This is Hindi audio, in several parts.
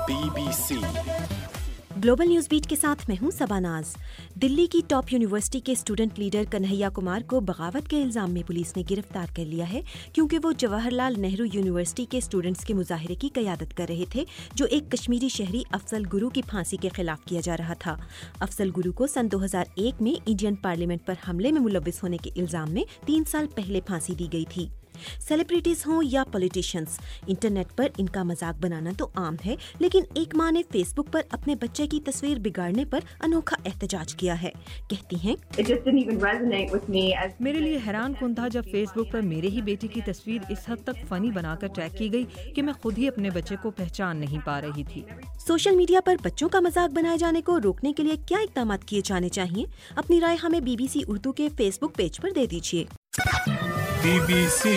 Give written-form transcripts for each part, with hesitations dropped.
BBC ग्लोबल न्यूज बीट के साथ मैं हूं सबानाज। दिल्ली की टॉप यूनिवर्सिटी के स्टूडेंट लीडर कन्हैया कुमार को बगावत के इल्जाम में पुलिस ने गिरफ्तार कर लिया है, क्योंकि वो जवाहरलाल नेहरू यूनिवर्सिटी के स्टूडेंट्स के मुजाहरे की क़यादत कर रहे थे, जो एक कश्मीरी शहरी अफजल गुरु की फांसी के खिलाफ किया जा रहा था। अफजल गुरु को सन 2001 में इंडियन पार्लियामेंट पर हमले में मुलव्विस होने के इल्जाम में 3 साल पहले फांसी दी गई थी। सेलिब्रिटीज हों या पॉलिटिशियंस, इंटरनेट पर इनका मजाक बनाना तो आम है, लेकिन एक माँ ने फेसबुक पर अपने बच्चे की तस्वीर बिगाड़ने पर अनोखा एहतजाज किया है। कहती हैं, मेरे लिए हैरान कुन था जब फेसबुक पर मेरे ही बेटे की तस्वीर इस हद तक फनी बनाकर टैग की गई कि मैं खुद ही अपने बच्चे को पहचान नहीं पा रही थी। सोशल मीडिया पर बच्चों का मजाक बनाए जाने को रोकने के लिए क्या इक़दाम किए जाने चाहिए? अपनी राय हमें BBC उर्दू के फेसबुक पेज पर दे दीजिए। BBC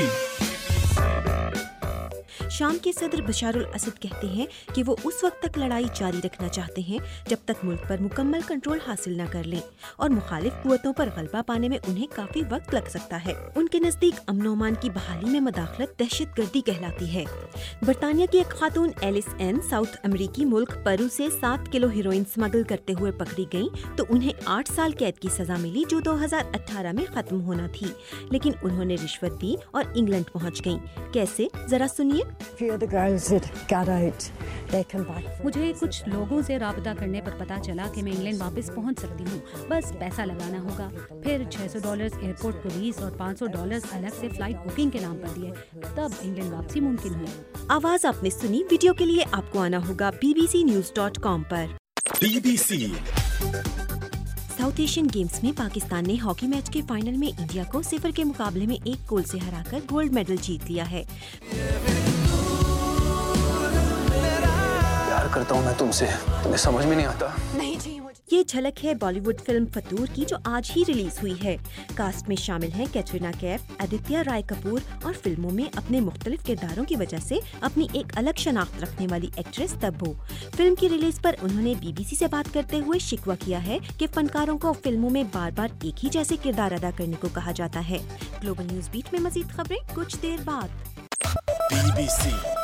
शाम के सदर बशारुल असद कहते हैं कि वो उस वक्त तक लड़ाई जारी रखना चाहते हैं जब तक मुल्क पर मुकम्मल कंट्रोल हासिल न कर लें, और मुखालिफ कुव्वतों पर गलबा पाने में उन्हें काफी वक्त लग सकता है। उनके नजदीक अमन-ओ-अमान की बहाली में मदाखलत दहशतगर्दी कहलाती है। बरतानिया की एक खातून एलिस एन साउथ अमेरिकी मुल्क पेरू से 7 किलो हेरोइन स्मगल करते हुए पकड़ी गयी तो उन्हें 8 साल कैद की सजा मिली, जो 2018 में खत्म होना थी, लेकिन उन्होंने रिश्वत दी और इंग्लैंड पहुँच गयी। कैसे, जरा सुनिए। मुझे कुछ लोगों से राबता करने पर पता चला कि मैं इंग्लैंड वापस पहुंच सकती हूँ, बस पैसा लगाना होगा। फिर $600 एयरपोर्ट पुलिस और $500 अलग से फ्लाइट बुकिंग के नाम पर दिए, तब इंग्लैंड वापसी मुमकिन हुई। आवाज आपने सुनी। वीडियो के लिए आपको आना होगा bbcnews.com पर। BBC साउथ एशियन गेम्स में पाकिस्तान ने हॉकी मैच के फाइनल में इंडिया को 0 के मुकाबले में 1 गोल से हराकर गोल्ड मेडल जीत लिया है। प्यार करता हूँ मैं तुमसे, तुम्हें समझ में नहीं आता। ये झलक है बॉलीवुड फिल्म फतूर की, जो आज ही रिलीज हुई है। कास्ट में शामिल हैं कैटरीना कैफ, आदित्य राय कपूर और फिल्मों में अपने मुख्तलिफ किरदारों की वजह से अपनी एक अलग शनाख्त रखने वाली एक्ट्रेस तब्बू। फिल्म की रिलीज पर उन्होंने BBC से बात करते हुए शिकवा किया है कि फनकारों को फिल्मों में बार बार एक ही जैसे किरदार अदा करने को कहा जाता है। ग्लोबल न्यूज बीट में मजीद खबरें कुछ देर बाद। BBC